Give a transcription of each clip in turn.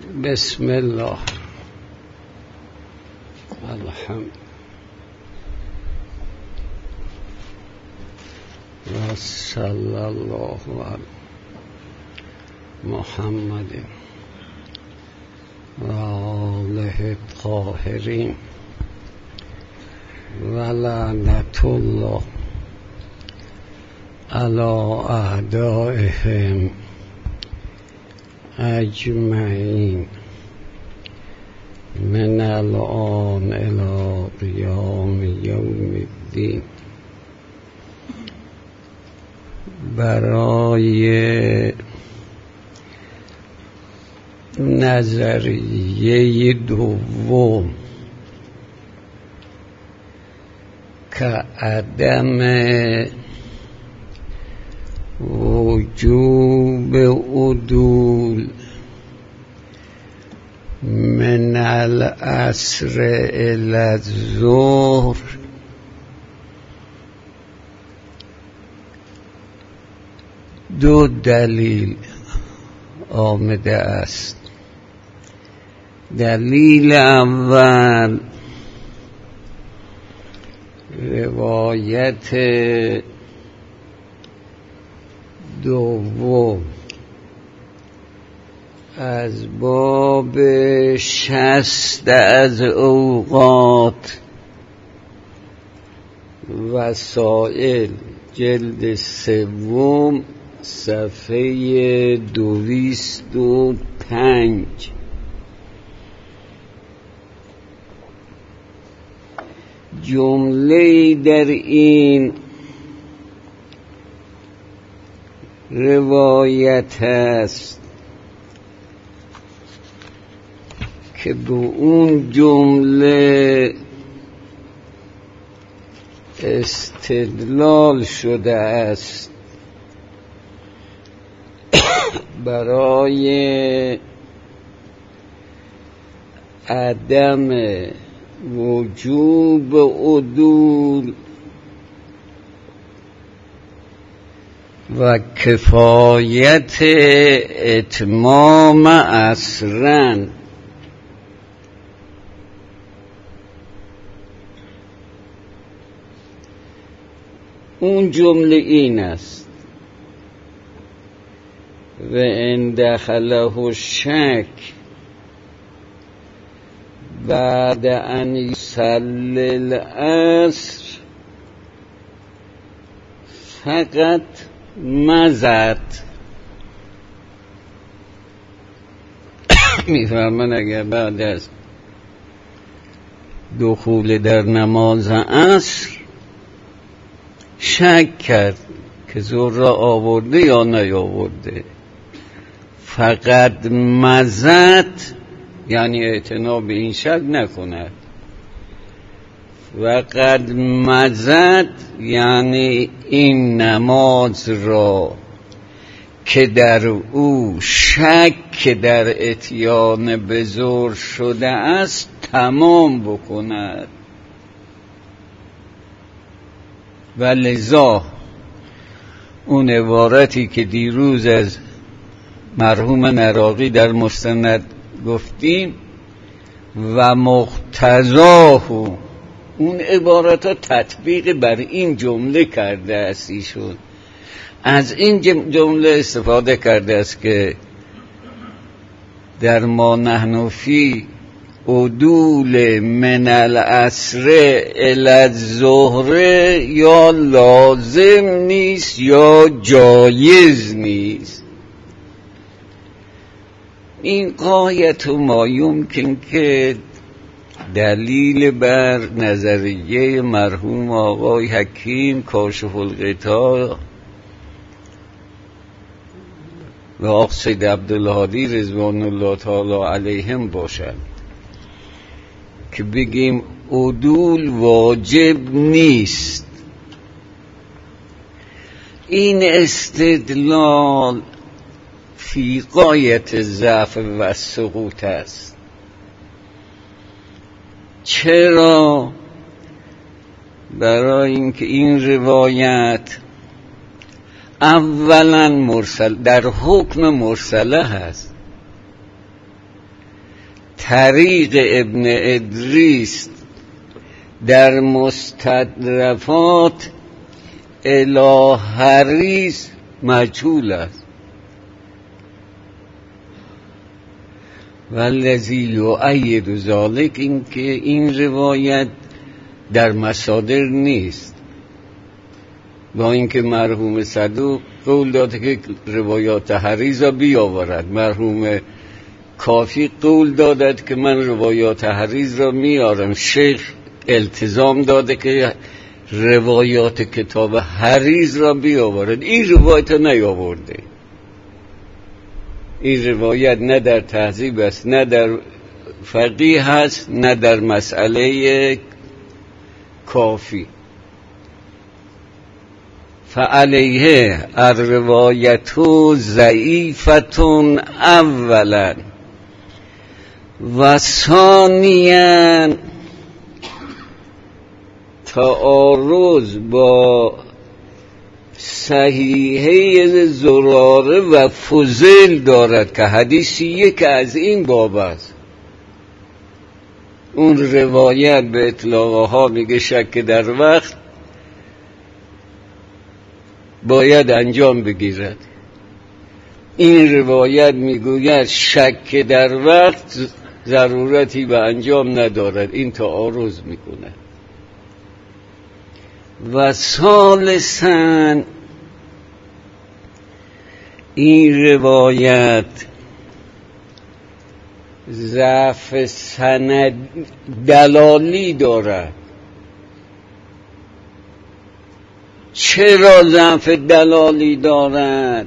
بسم الله الحمد و صلی الله علی محمد و آله الطاهرین و لعنت الله علی اعدائهم اجمعین من الان الی قیام یوم الدین. برای نظریه دوم که عدم وجوب عدول من العصر الی الظهر دو دلیل آمده است. دلیل اول روایت دوم از باب 60 از اوقات وسائل جلد سوم صفحه 205. جمله در این روایت است که به اون جمله استدلال شده است برای عدم وجوب عدول و کفایت اتمام عصرا. اون جمله این است: و ان دخله الشک بعد ان یصلی العصر فقط مزد. میفرمان اگر بعد از دخول در نماز عصر شک کرد که ظهر را آورده یا نیاورده، فقط مزد، یعنی اعتنا به این شک نکند. فقط مزد یعنی این نماز را که در او شک در اتیان به ظهر شده است تمام بکند. و لذا اون عبارتی که دیروز از مرحوم نراقی در مستند گفتیم و مقتضاه، اون عبارت ها تطبیق بر این جمله کرده است. ایشون از این جمله استفاده کرده است که در ما نحن فی عدول من العصر الی الظهر یا لازم نیست یا جایز نیست. این غایت ما یمکن که دلیل بر نظریه مرحوم آقای حکیم کاشف الغطا و آقا سید عبدالهادی رضوان الله تعالی علیهم باشد که بگیم عدول واجب نیست. این استدلال فی غایت ضعف و سقوط است. چرا؟ برای اینکه این روایت اولا مرسل در حکم مرسله هست. طریق ابن ادریس در مستدرفات الی حریص مجهول است. والذی یؤید ذلک، این که این روایت در مصادر نیست، با اینکه مرحوم صدوق قول داده که روایات حریص را بیاورد، مرحوم کافی قول دادد که من روایات حریص را میارم، شیخ التزام داده که روایات کتاب حریص را بیاورد، این روایت نیاورده. این روایت نه در تهذیب است، نه در فقیه هست، نه در مسئله کافی. فعلیه الروایت ضعیفة اولا و ثانیا تعارض با صحیحه زراره و فضیل دارد که حدیثی یک از این باب است. اون روایت به اطلاقه ها میگه شک در وقت باید انجام بگیرد، این روایت میگوید شک در وقت ضرورتی به انجام ندارد، این تعارض میکنه. و ثالثاً این روایت ضعف سند دلالی دارد. چرا ضعف دلالی دارد؟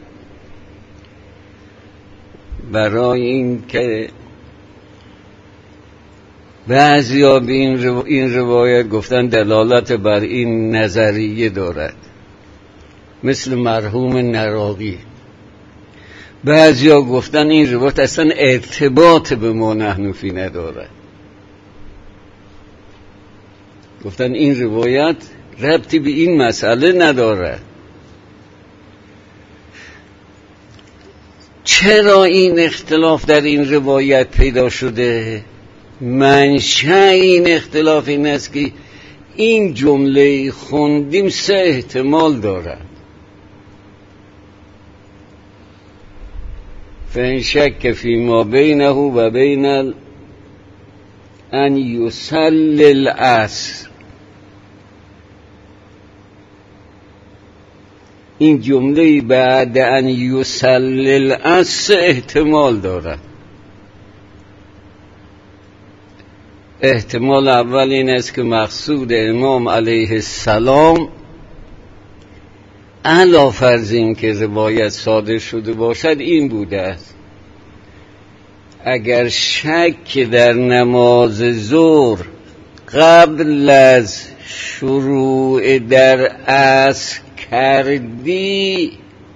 برای این که بعضیا به این روایت گفتن دلالت بر این نظریه دارد، مثل مرحوم نراقی. بعضیا گفتن این روایت اصلا ارتباط به ما نحن فی ندارد، گفتن این روایت ربطی به این مسئله ندارد. چرا این اختلاف در این روایت پیدا شده؟ منشأ این اختلاف این است که این جمله خوندیم 3 احتمال دارد. فإن شک فیما بینه و بین ان یصلی العصر، این جمله بعد ان یصلی العصر احتمال دارد. احتمال اول این است که مقصود امام علیه السلام علا فرض این که روایت صادر شده باشد این بوده است: اگر شک در نماز ظهر قبل از شروع در عصر کردی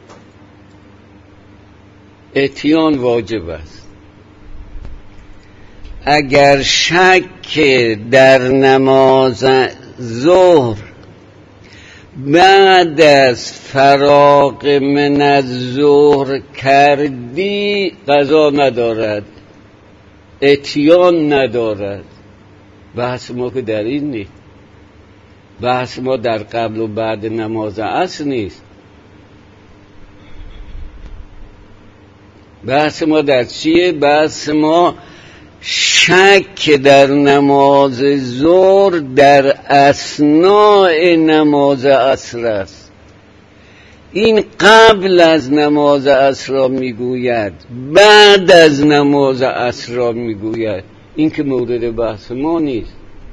اتیان واجب است. اگر شک در نماز ظهر بعد از فراغ من الظهر کردی قضا ندارد، اتیان ندارد. بحث ما که در این نیست، بحث ما در قبل و بعد نماز عصر نیست، بحث ما در چیه؟ بحث ما شک در نماز ظهر در اثناء نماز عصر است. این قبل از نماز عصر را میگوید، بعد از نماز عصر را میگوید. این که مورد بحث ما نیست.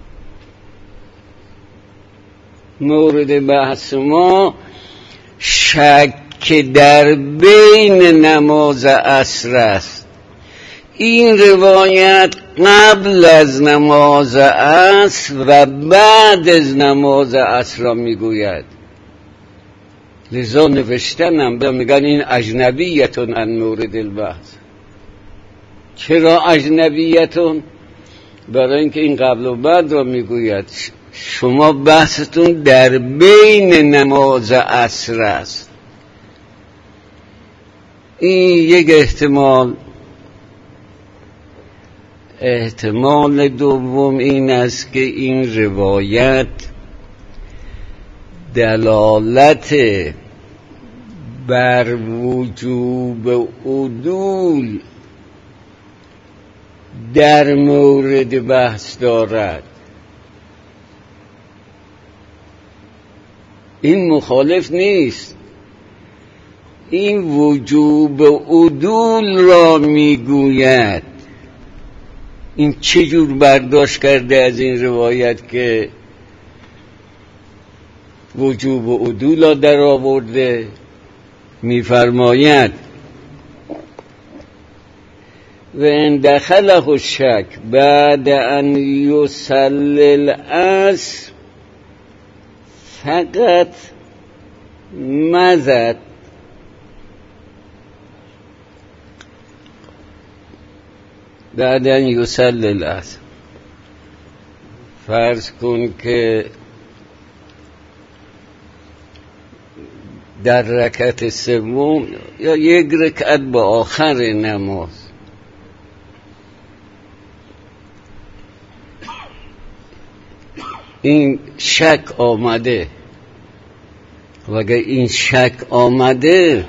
مورد بحث ما شک در بین نماز عصر است. این روایت قبل از نماز عصر و بعد از نماز عصر را میگوید. لذا نوشتنم میگن این اجنبیتون عن مورد البحث. چرا اجنبیتون؟ برای اینکه این قبل و بعد را میگوید. شما بحثتون در بین نماز عصر است. این یک احتمال. احتمال دوم این است که این روایت دلالت بر وجوب عدول در مورد بحث دارد. این مخالف نیست، این وجوب عدول را میگوید. این چجور برداشت کرده از این روایت که وجوب عدول را در آورده؟ میفرماید و ان دخله الشک بعد ان یصلی العصر فقط مزد. بعد ان یصلی العصر، فرض کن که در رکعت سوم یا یک رکعت به آخر نماز این شک آمده، و اگر این شک آمده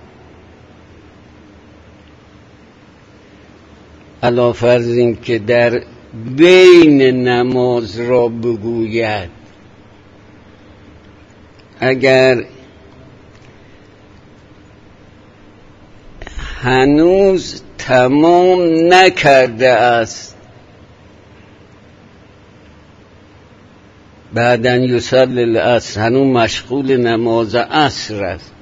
علی فرض این که در بین نماز را بگوید، اگر هنوز تمام نکرده است بعدن یصلی العصر، هنوز مشغول نماز عصر است،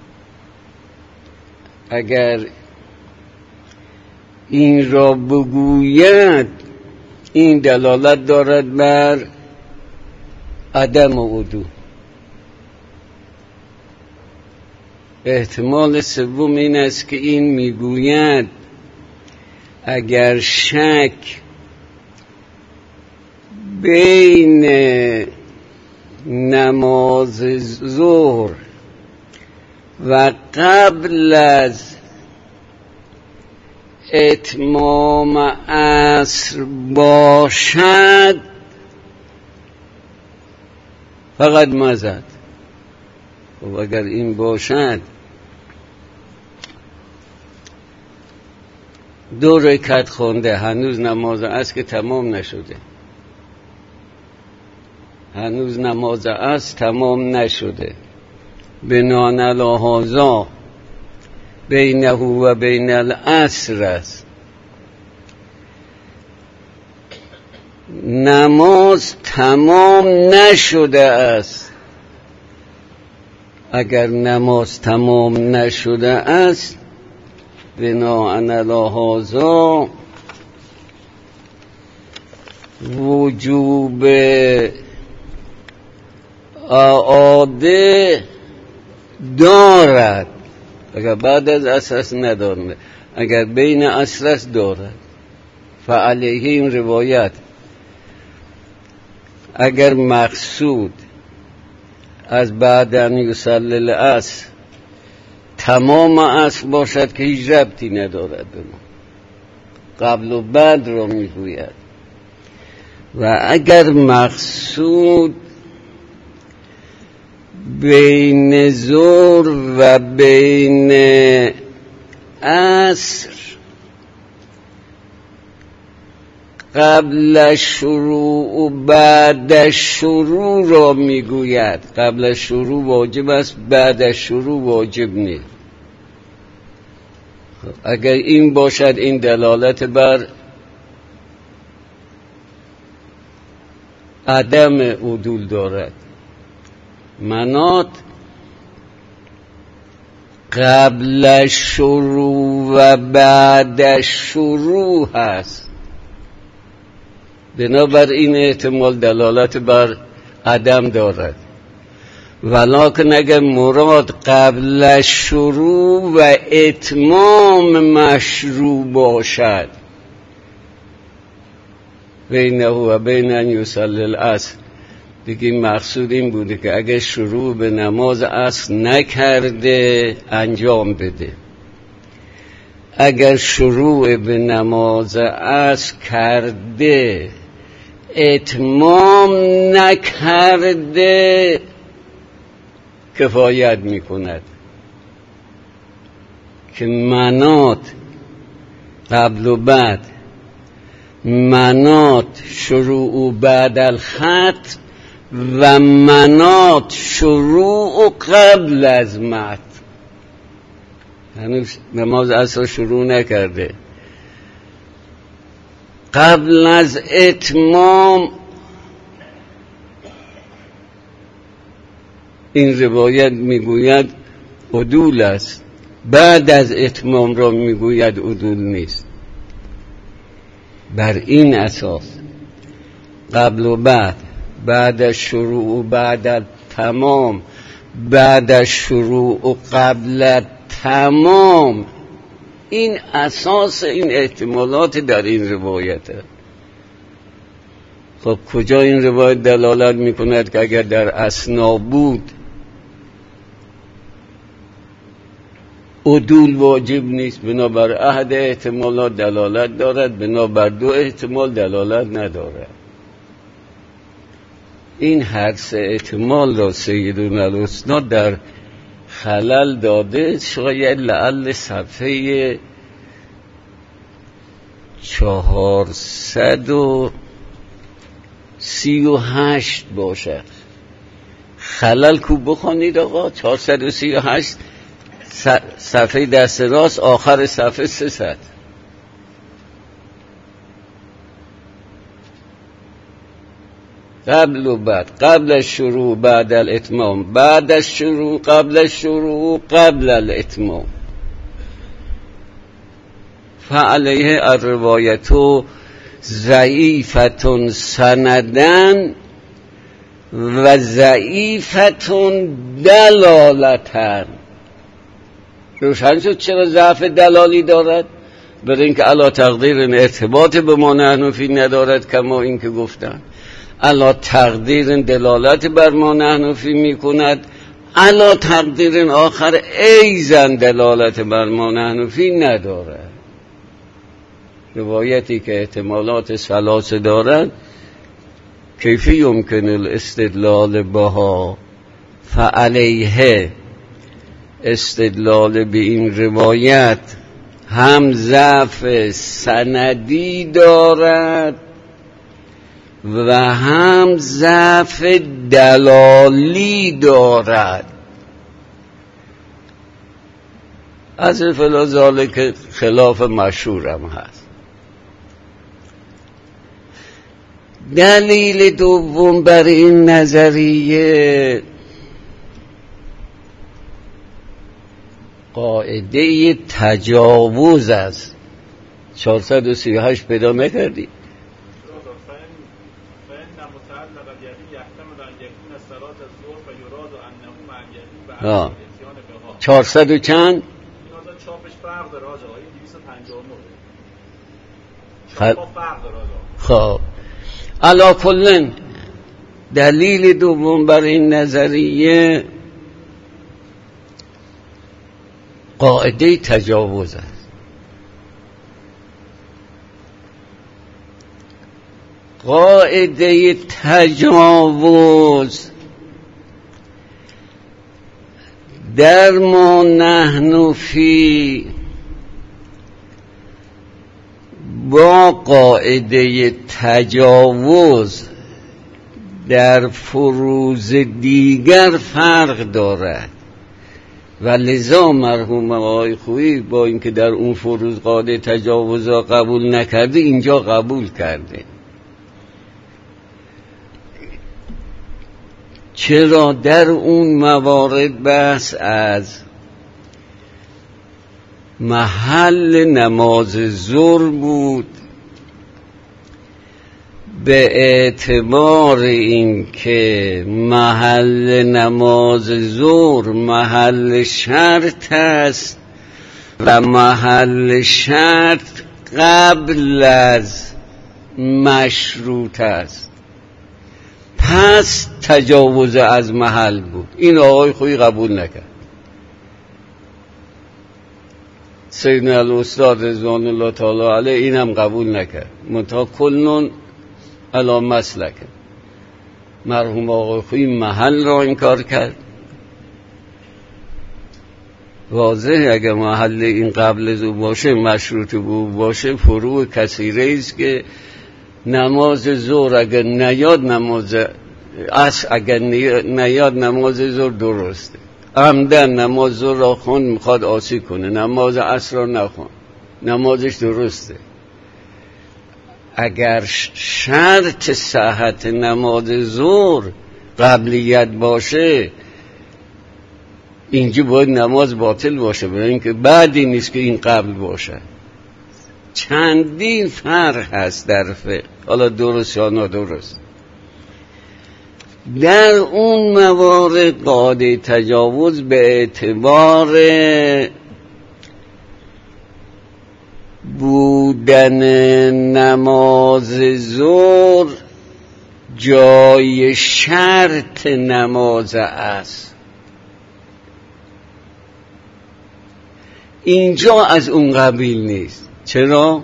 اگر این را بگوید این دلالت دارد بر عدم عدول. احتمال سوم این است که این میگوید اگر شک بین نماز ظهر و قبل از اتمام عصر باشد فقط مزد. و اگر این باشد 2 رکعت خونده، هنوز نماز عصر که تمام نشده، هنوز نماز عصر تمام نشده، بناء علی هذا بینه و بین العصر است، نماز تمام نشده است. اگر نماز تمام نشده است بناء علی هذا وجوب اعاده دارد. اگر بعد از عصر ندارد، اگر بین عصر دارد، فعلیه این روایت اگر مقصود از بعد ان یصلی العصر تمام عصر باشد که هیچ ربطی ندارد به ما، قبل و بعد را میگوید، و اگر مقصود بین ظهر و بین عصر قبل شروع و بعد شروع را میگوید، قبل شروع واجب است، بعد شروع واجب نیست. اگر این باشد این دلالت بر عدم عدول دارد. منات قبل شروع و بعد شروع هست، بنابراین احتمال دلالت بر عدم دارد. ولکن اگر مراد قبل شروع و اتمام مشروع باشد بینه و بین ان یصلی العصر، دیگه مقصود این بوده که اگر شروع به نماز عصر نکرده انجام بده، اگر شروع به نماز عصر کرده اتمام نکرده کفایت میکند که منات قبل و بعد، منات شروع بعد الخط و منات شروع قبل از مت. هنوز نماز عصر شروع نکرده، قبل از اتمام. این روایت میگوید عدول است، بعد از اتمام را میگوید عدول نیست. بر این اساس قبل و بعد، بعد از شروع و بعد از تمام، بعد از شروع و قبل از تمام، این اساس این احتمالات در این روایته. خب کجا این روایت دلالت میکند که اگر در اثنا بود عدول واجب نیست؟ بنابر احد احتمالات دلالت دارد، بنابر دو احتمال دلالت ندارد. این هر سه احتمال را سیدنا الاسناد در خلل داده. شاید لعل صفحه 438 باشد. خلل کو بخونید آقا، 438 صفحه دست راست آخر صفحه 300. قبل و بعد، قبل الشروع بعد الاتمام، بعد الشروع قبل الشروع قبل الاتمام. فعلیه الروایت ضعیفتون سندن و ضعیفتون دلالتن. روشن شد چرا ضعف دلالی دارد؟ برای اینکه علا تقدیر ارتباط به ما نحن فی ندارد، کما این که گفتن علا تقدیر دلالت بر ما نحن فی می کند، علا تقدیر آخر ایزن دلالت بر ما نحن فی ندارد. روایتی که احتمالات ثلاثه دارد کیفی یمکن الاستدلال بها، فعلیه استدلال به این روایت هم ضعف سندی دارد و هم ضعف دلالی دارد. از فلازاله که خلاف مشهورم هست. دلیل دوم بر این نظریه قاعده تجاوز است. 438 پیدا نکردی؟ 400 و چند؟ خب علا کلن دلیل دوم بر این نظریه قاعده تجاوز است. قاعده تجاوز در ما نحن فی با قاعده تجاوز در فروض دیگر فرق دارد و لذا مرحوم آقای خویی با اینکه در اون فروض قاعده تجاوز را قبول نکرده اینجا قبول کرده. چرا؟ در اون موارد بحث از محل نماز ظهر بود، به اعتبار این که محل نماز ظهر محل شرط است و محل شرط قبل از مشروط است، پس تجاوز از محل بود. این آقای خویی قبول نکرد. سیدنا الاستاد رضوان الله تعالی علیه اینم قبول نکرد. منتها کلون علی مسلک. مرحوم آقای خویی محل را انکار کرد. واضح اگر محل این قبل از او باشه، مشروط بود باشه، فروع کثیره است که نماز ظهر اگر نیاد، نماز عصر اگر نیاد، نماز ظهر درسته. عمدن نماز ظهر را خون میخواد آسی کنه، نماز عصر را نخون، نمازش درسته. اگر شرط صحت نماز ظهر قبلیت باشه، اینجا باید نماز باطل باشه، برای اینکه بعدی نیست که این قبل باشه. چندین فرق هست در فقه، حالا درست یا نادرست. در اون موارد قاعده تجاوز به اعتبار بودن نماز ظهر جای شرط نماز است. اینجا از اون قبیل نیست. چرا؟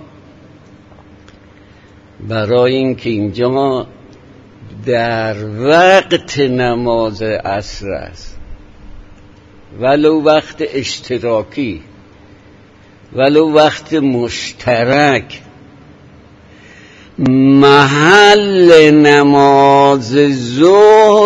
برای اینکه اینجا در وقت نماز عصر است، ولو وقت اشتراکی، ولو وقت مشترک. محل نماز ظهر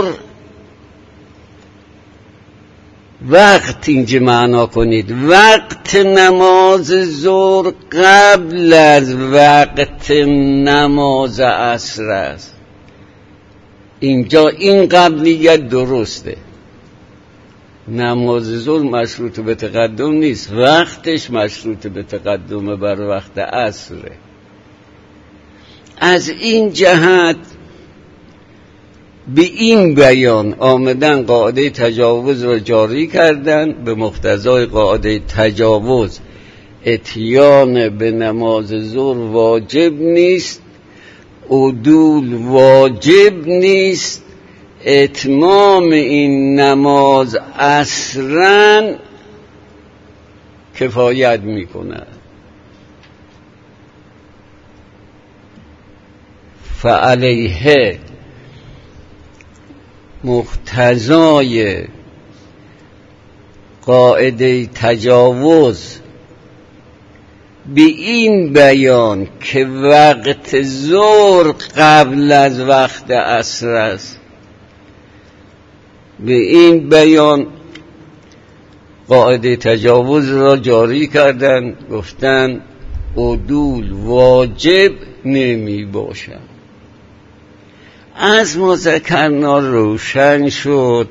وقت، اینجا معنا کنید، وقت نماز ظهر قبل از وقت نماز عصر است. اینجا این قبلیت درسته. نماز ظهر مشروط به تقدم نیست، وقتش مشروط به تقدم بر وقت عصره. از این جهت به این بیان آمدن قاعده تجاوز را جاری کردن. به مقتضای قاعده تجاوز اتیان به نماز ظهر واجب نیست، عدول واجب نیست، اتمام این نماز عصرا کفایت میکند. فعلیه مقتضای قاعده تجاوز به این بیان که وقت ظهر قبل از وقت عصر است، به این بیان قاعده تجاوز را جاری کردن. گفتن عدول واجب نمی باشد. از ما ذکرنا روشن شد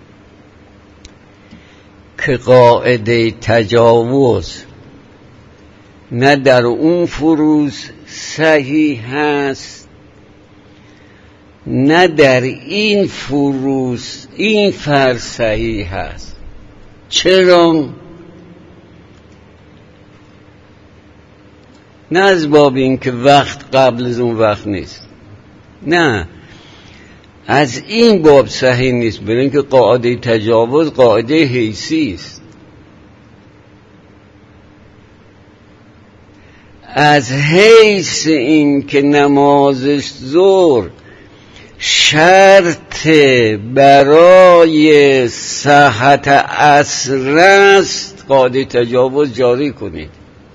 که قاعده تجاوز نه در اون فروض صحیح هست، نه در این فروض این فرض صحیح هست. چرا؟ نه از باب این که وقت قبل از اون وقت نیست، نه، از این باب صحیح نیست، برای اینکه قاعده تجاوز قاعده حیثی است. از حیث این که نمازش ظهر شرط برای صحت عصر است، قاعده تجاوز جاری کنید.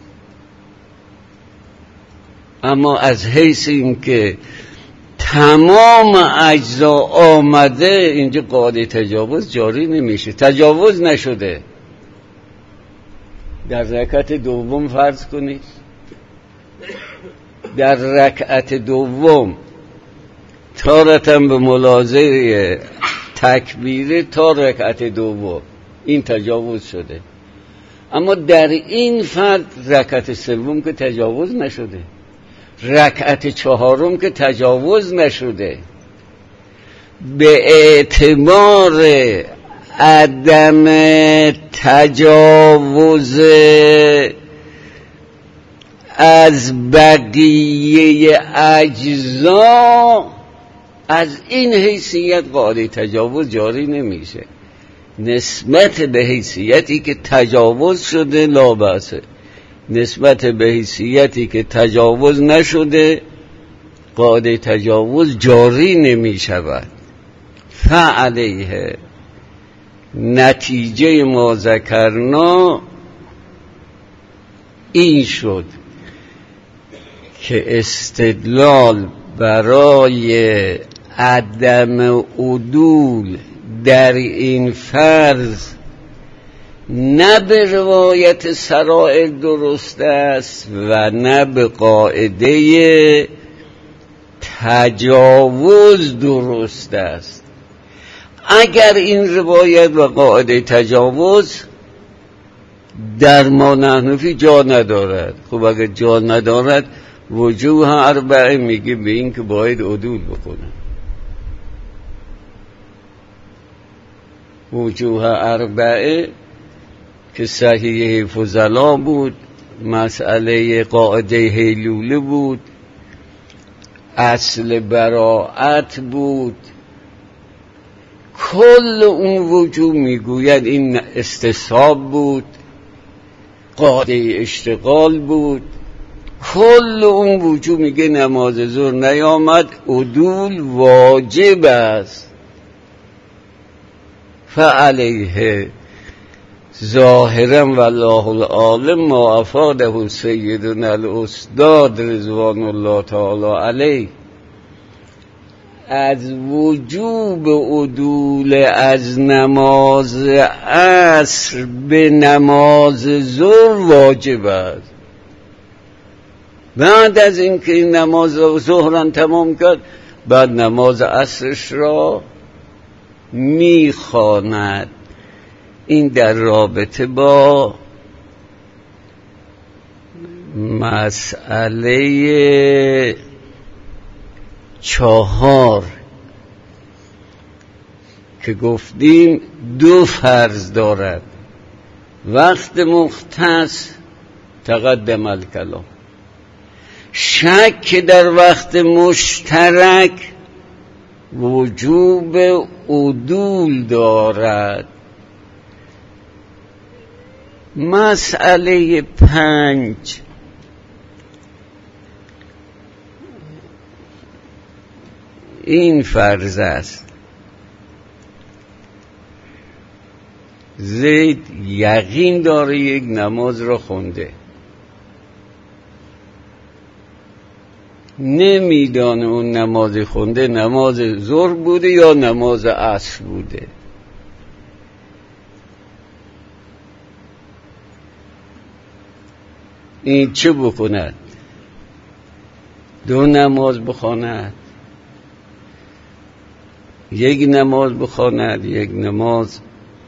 اما از حیث این که تمام اجزا آمده، اینجا قاعده تجاوز جاری نمیشه. تجاوز نشده. در رکعت دوم فرض کنید، در رکعت دوم تارتاً به ملاحظه تکبیره تا رکعت دوم این تجاوز شده. اما در این فرد رکعت سوم که تجاوز نشده، رکعت چهارم که تجاوز نشده. به اعتبار عدم تجاوز از بقیه اجزا، از این حیثیت قاعده تجاوز جاری نمیشه. نسبت به حیثیتی که تجاوز شده لا بأسه. نسبت به حیثیتی که تجاوز نشده قاعده تجاوز جاری نمی شود. فعلیه نتیجه ما ذکرنا این شد که استدلال برای عدم عدول در این فرض نه به روایت سرائر درست است و نه به قاعده تجاوز درست است. اگر این روایت و قاعده تجاوز در ما نحنفی جا ندارد، خب اگر جا ندارد وجوه اربعه میگه به این که باید عدول بکنه. وجوه اربعه که صحیح فضلا بود، مسئله قاعده هیلوله بود، اصل براعت بود، کل اون وجوه میگوید این استصحاب بود، قاعده اشتغال بود، کل اون وجوه میگه نماز ظهر نیامد عدول واجب است. فعلیه ظاهرا والله العالم ما افاده سیدنا الاستاد رضوان الله تعالی علیه از وجوب عدول از نماز عصر به نماز ظهر واجب است. بعد از اینکه این نماز ظهر تمام کرد بعد نماز عصرش را میخواند. این در رابطه با مسئله 4 که گفتیم 2 فرض دارد. وقت مختص تقدم الکلام، شک در وقت مشترک وجوب عدول دارد. مسئله 5 این فرض است: زید یقین داره یک نماز را خونده، نمیدانه اون نماز خونده نماز ظهر بوده یا نماز عصر بوده. این چه بکند؟ 2 نماز بخواند، یک نماز بخواند، یک نماز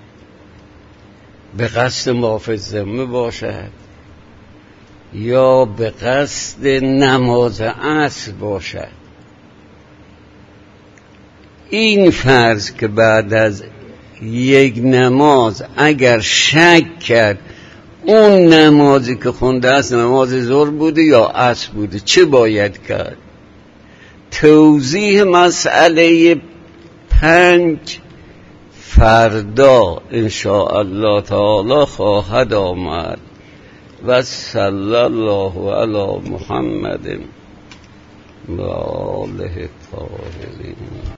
به قصد محافظ ذمه باشد یا به قصد نماز عصر باشد. این فرض که بعد از یک نماز اگر شک کرد اون نمازی که خونده است نماز ظهر بوده یا عصر بوده چه باید کرد؟ توضیح مسئله 5 فردا انشاءالله تعالی خواهد آمد. و صلی الله علی محمد و آله الطاهرین.